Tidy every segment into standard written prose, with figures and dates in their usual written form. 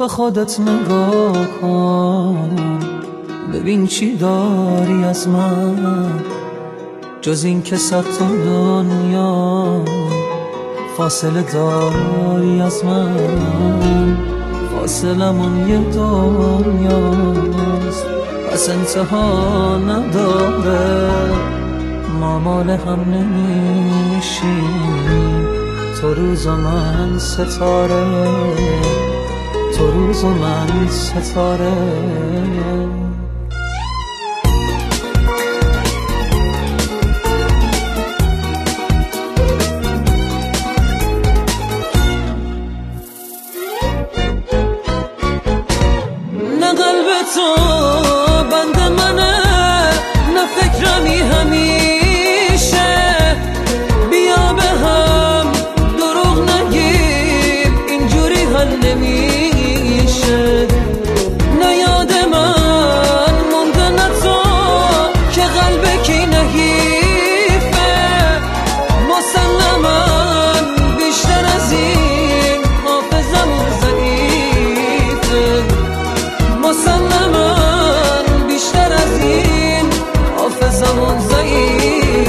به خودت نگاه کن، ببین چی داری از من جز این که صد تا دنیا فاصله داری از من. فاصلمون یه دنیاست پس انتها نداره، ما مال هم نمیشیم. تو روز و من ستاره، تو روز و من ستاره. نه قلب تو بند منه، نه فکرمی همیشه. بیا به هم دروغ نگیم، اینجوری حل نمیشه. نه یاد من مونده نه تو که قلب کی نحیفه. مسلماً بیشتر از این حافظمون ضعیفه. مسلماً بیشتر از این حافظمون ضعیفه.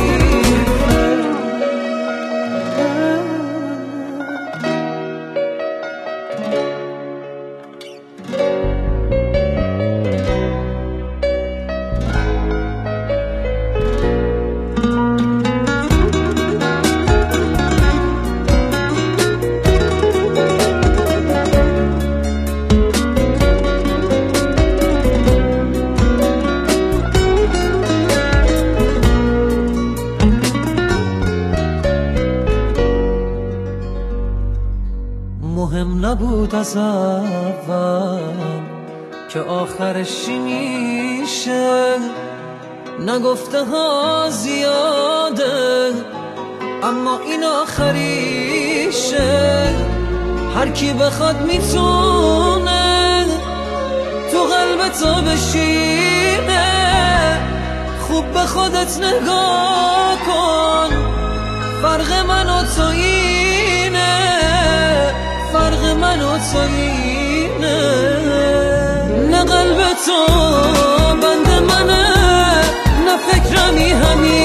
مهم نبود از اول که آخرش میشه. نگفته ها زیاده اما این آخریشه. هر کی بخواد میتونه تو قلب تو بشینه. خوب به خودت نگاه کن، فرق من و تو اینه. فرق من و تو اینه. نه قلب تو بند منه، نه فکرمی همین